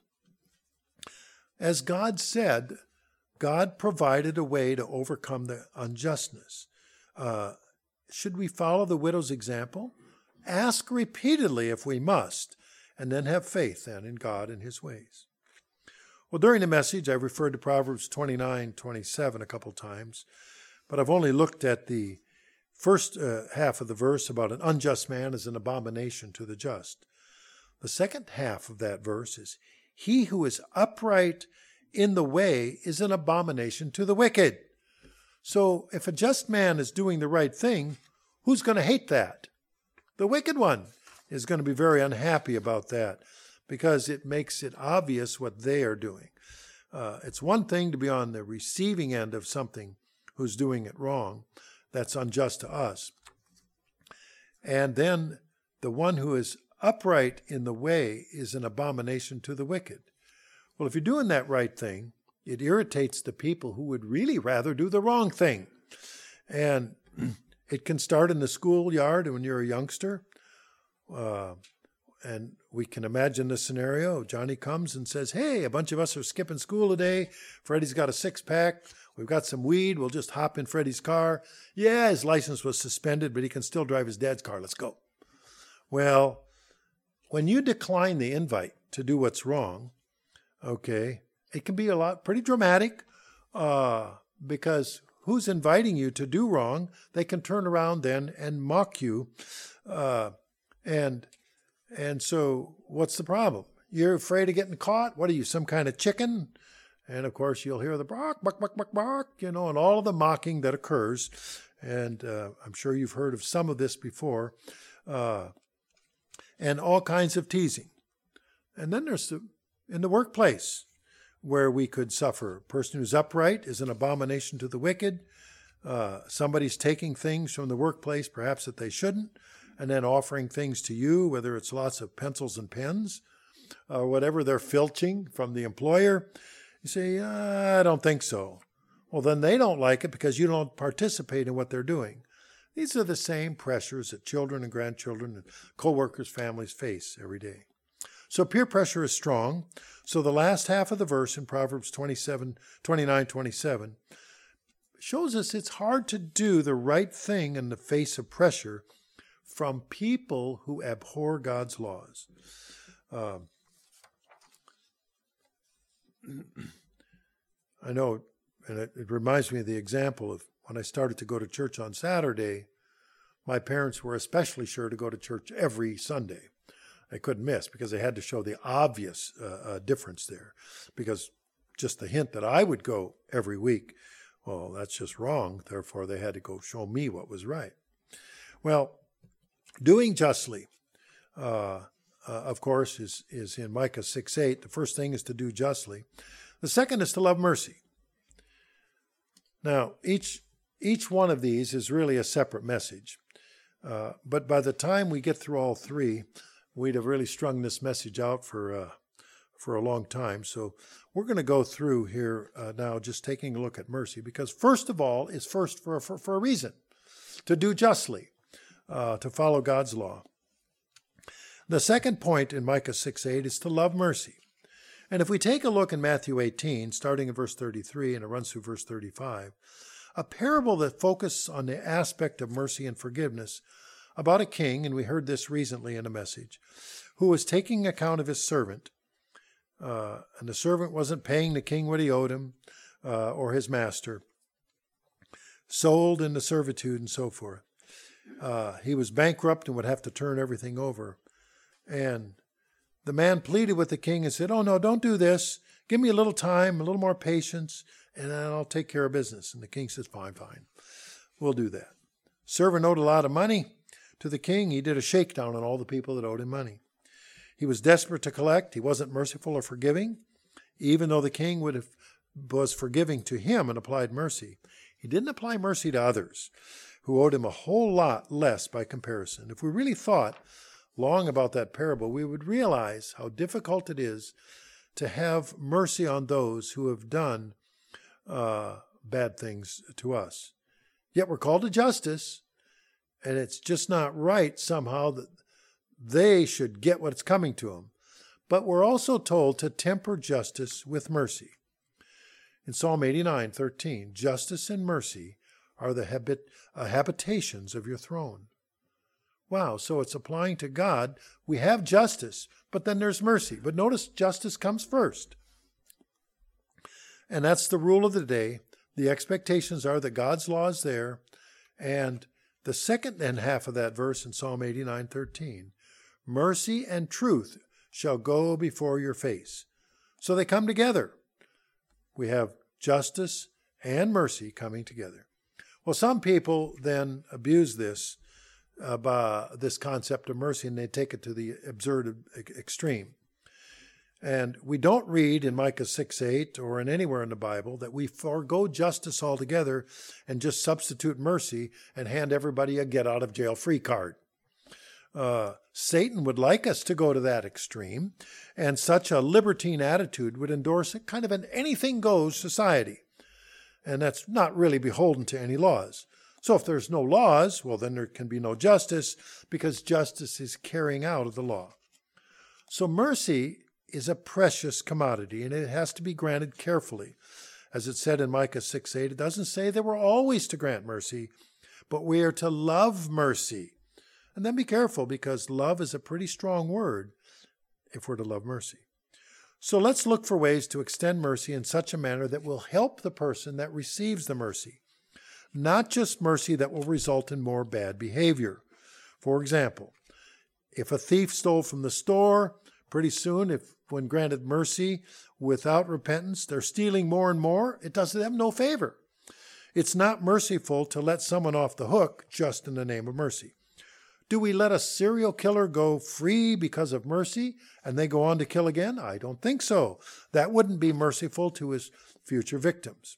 as God said, God provided a way to overcome the unjustness. Uh, should we follow the widow's example? Ask repeatedly if we must, and then have faith then in God and his ways. Well, during the message, I referred to Proverbs twenty-nine twenty-seven a couple times, but I've only looked at the first uh, half of the verse about an unjust man is an abomination to the just. The second half of that verse is, he who is upright in the way is an abomination to the wicked. So if a just man is doing the right thing, who's going to hate that? The wicked one is going to be very unhappy about that because it makes it obvious what they are doing. Uh, it's one thing to be on the receiving end of something who's doing it wrong. That's unjust to us. And then the one who is upright in the way is an abomination to the wicked. Well, if you're doing that right thing, it irritates the people who would really rather do the wrong thing. And it can start in the schoolyard when you're a youngster. Uh, and we can imagine the scenario. Johnny comes and says, hey, a bunch of us are skipping school today. Freddie's got a six-pack. We've got some weed. We'll just hop in Freddie's car. Yeah, his license was suspended, but he can still drive his dad's car. Let's go. Well, when you decline the invite to do what's wrong, okay, it can be a lot, pretty dramatic, uh, because who's inviting you to do wrong? They can turn around then and mock you. Uh, and and so what's the problem? You're afraid of getting caught? What are you, some kind of chicken? And of course, you'll hear the bark, bark, bark, bark, bark, you know, and all of the mocking that occurs. And uh, I'm sure you've heard of some of this before. Uh, and all kinds of teasing. And then there's the, in the workplace, where we could suffer. A person who's upright is an abomination to the wicked. Uh, somebody's taking things from the workplace, perhaps that they shouldn't, and then offering things to you, whether it's lots of pencils and pens, or whatever they're filching from the employer. You say, uh, I don't think so. Well, then they don't like it because you don't participate in what they're doing. These are the same pressures that children and grandchildren and co-workers, families face every day. So peer pressure is strong. So the last half of the verse in Proverbs twenty-seven, twenty-nine, twenty-seven shows us it's hard to do the right thing in the face of pressure from people who abhor God's laws. Uh, I know, and it, it reminds me of the example of when I started to go to church on Saturday, my parents were especially sure to go to church every Sunday. They couldn't miss because they had to show the obvious uh, uh, difference there. Because just the hint that I would go every week, well, that's just wrong. Therefore, they had to go show me what was right. Well, doing justly, uh, uh, of course, is, is in Micah six eight. The first thing is to do justly. The second is to love mercy. Now, each each one of these is really a separate message. Uh, but by the time we get through all three, we'd have really strung this message out for uh, for a long time. So we're going to go through here uh, now, just taking a look at mercy, because first of all is first for, for, for a reason, to do justly, uh, to follow God's law. The second point in Micah six eight is to love mercy. And if we take a look in Matthew eighteen, starting in verse thirty-three, and it runs through verse thirty-five, a parable that focuses on the aspect of mercy and forgiveness about a king, and we heard this recently in a message, who was taking account of his servant, uh, and the servant wasn't paying the king what he owed him, uh, or his master, sold into servitude and so forth. Uh, he was bankrupt and would have to turn everything over. And the man pleaded with the king and said, "Oh, no, don't do this. Give me a little time, a little more patience, and then I'll take care of business." And the king says, "Fine, fine. We'll do that." Servant owed a lot of money to the king. He did a shakedown on all the people that owed him money. He was desperate to collect. He wasn't merciful or forgiving, even though the king would have was forgiving to him and applied mercy. He didn't apply mercy to others who owed him a whole lot less by comparison. If we really thought long about that parable, we would realize how difficult it is to have mercy on those who have done uh, bad things to us. Yet we're called to justice, and it's just not right somehow that they should get what's coming to them. But we're also told to temper justice with mercy. In Psalm eighty-nine thirteen, justice and mercy are the habit, uh, habitations of your throne. Wow, so it's applying to God. We have justice, but then there's mercy. But notice justice comes first. And that's the rule of the day. The expectations are that God's law is there. And the second and half of that verse in Psalm eighty-nine thirteen, mercy and truth shall go before your face. So they come together. We have justice and mercy coming together. Well, some people then abuse this about this concept of mercy, and they take it to the absurd extreme. And we don't read in Micah six eight or in anywhere in the Bible that we forego justice altogether and just substitute mercy and hand everybody a get-out-of-jail-free card. Uh, Satan would like us to go to that extreme, and such a libertine attitude would endorse a kind of an anything-goes society. And that's not really beholden to any laws. So if there's no laws, well, then there can be no justice, because justice is carrying out of the law. So mercy is a precious commodity, and it has to be granted carefully. As it said in Micah six eight, it doesn't say that we're always to grant mercy, but we are to love mercy. And then be careful, because love is a pretty strong word if we're to love mercy. So let's look for ways to extend mercy in such a manner that will help the person that receives the mercy. Not just mercy that will result in more bad behavior. For example, if a thief stole from the store, pretty soon, if when granted mercy without repentance, they're stealing more and more, it does them no favor. It's not merciful to let someone off the hook just in the name of mercy. Do we let a serial killer go free because of mercy and they go on to kill again? I don't think so. That wouldn't be merciful to his future victims.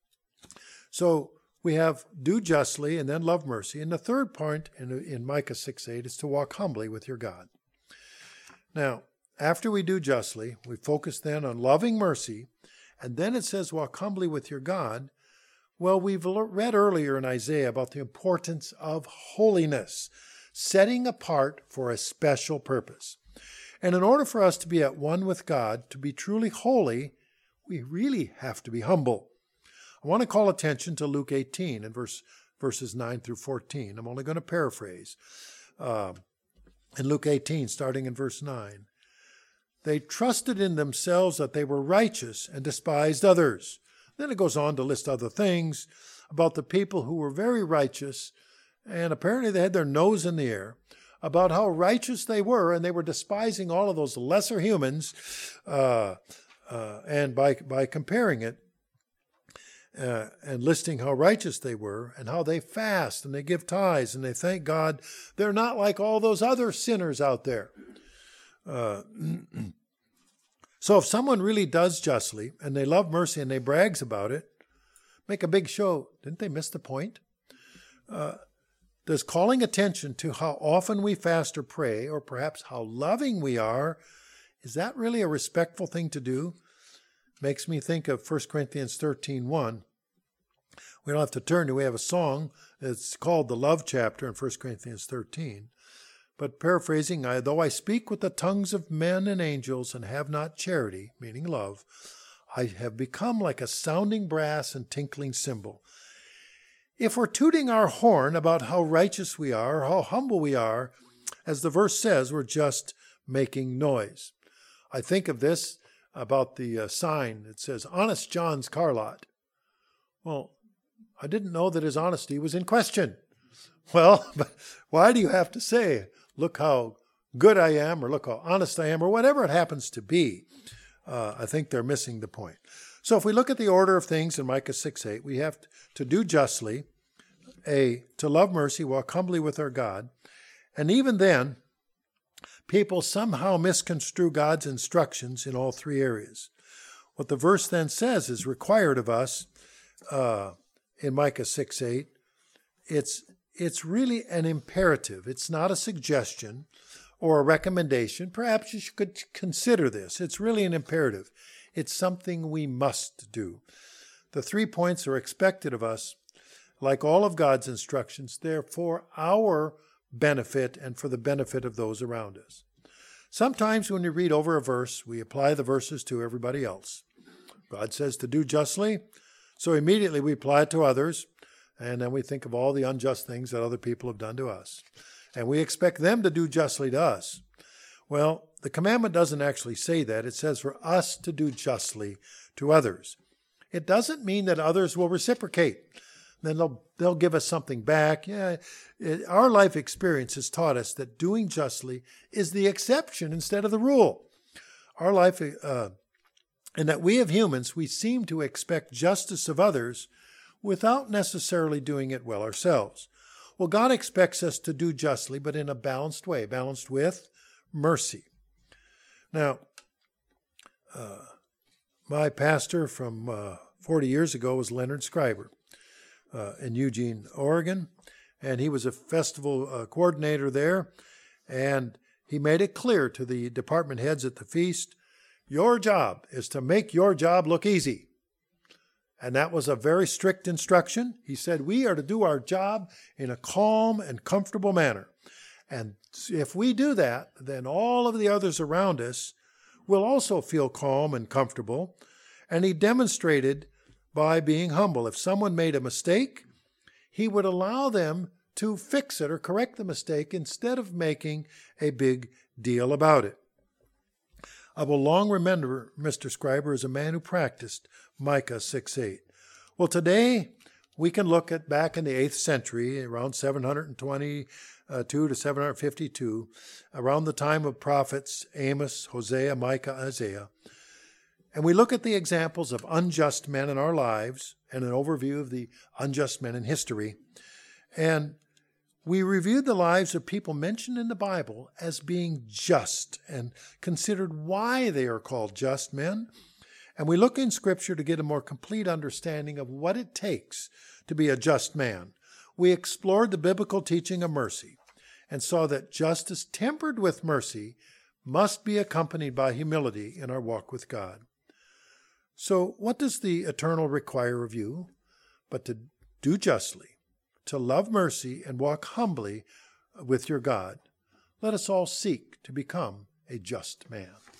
So we have do justly and then love mercy. And the third point in, in Micah six eight is to walk humbly with your God. Now, after we do justly, we focus then on loving mercy, and then it says walk humbly with your God. Well, we've read earlier in Isaiah about the importance of holiness, setting apart for a special purpose. And in order for us to be at one with God, to be truly holy, we really have to be humble. I want to call attention to Luke eighteen and verse, verses nine through fourteen. I'm only going to paraphrase. Uh, in Luke eighteen, starting in verse nine. They trusted in themselves that they were righteous and despised others. Then it goes on to list other things about the people who were very righteous, and apparently they had their nose in the air, about how righteous they were, and they were despising all of those lesser humans, uh, uh, and by, by comparing it, Uh, and listing how righteous they were and how they fast and they give tithes and they thank God they're not like all those other sinners out there. Uh, so if someone really does justly and they love mercy and they brags about it, make a big show. Didn't they miss the point? Uh, does calling attention to how often we fast or pray, or perhaps how loving we are, is that really a respectful thing to do? Makes me think of First Corinthians thirteen one. We don't have to turn to, we have a song that's called the Love Chapter in First Corinthians thirteen. But paraphrasing, I, though I speak with the tongues of men and angels and have not charity, meaning love, I have become like a sounding brass and tinkling cymbal. If we're tooting our horn about how righteous we are, or how humble we are, as the verse says, we're just making noise. I think of this about the uh, sign that says, Honest John's Car Lot. Well, I didn't know that his honesty was in question. Well, but why do you have to say, look how good I am, or look how honest I am, or whatever it happens to be? Uh, I think they're missing the point. So if we look at the order of things in Micah six eight, we have to do justly, a to love mercy, walk humbly with our God, and even then, people somehow misconstrue God's instructions in all three areas. What the verse then says is required of us uh, in Micah six eight. It's, it's really an imperative. It's not a suggestion or a recommendation. Perhaps you could consider this. It's really an imperative. It's something we must do. The three points are expected of us, like all of God's instructions. They're for our benefit and for the benefit of those around us. Sometimes when we read over a verse, we apply the verses to everybody else. God says to do justly, so immediately we apply it to others, and then we think of all the unjust things that other people have done to us. And we expect them to do justly to us. Well, the commandment doesn't actually say that. It says for us to do justly to others. It doesn't mean that others will reciprocate. Then they'll, they'll give us something back. Yeah, it, our life experience has taught us that doing justly is the exception instead of the rule. Our life, uh, and that we as humans, we seem to expect justice of others without necessarily doing it well ourselves. Well, God expects us to do justly, but in a balanced way, balanced with mercy. Now, uh, my pastor from uh, forty years ago was Leonard Scriber uh, in Eugene, Oregon, and he was a festival uh, coordinator there, and he made it clear to the department heads at the feast, your job is to make your job look easy. And that was a very strict instruction. He said, we are to do our job in a calm and comfortable manner. And if we do that, then all of the others around us will also feel calm and comfortable. And he demonstrated by being humble. If someone made a mistake, he would allow them to fix it or correct the mistake instead of making a big deal about it. I will long remember Mister Scriber as a man who practiced Micah six eight. Well, today we can look at back in the eighth century, around seven twenty-two to seven fifty-two, around the time of prophets Amos, Hosea, Micah, Isaiah. And we look at the examples of unjust men in our lives and an overview of the unjust men in history. And we reviewed the lives of people mentioned in the Bible as being just and considered why they are called just men. And we look in Scripture to get a more complete understanding of what it takes to be a just man. We explored the biblical teaching of mercy and saw that justice tempered with mercy must be accompanied by humility in our walk with God. So what does the Eternal require of you? But to do justly, to love mercy and walk humbly with your God. Let us all seek to become a just man.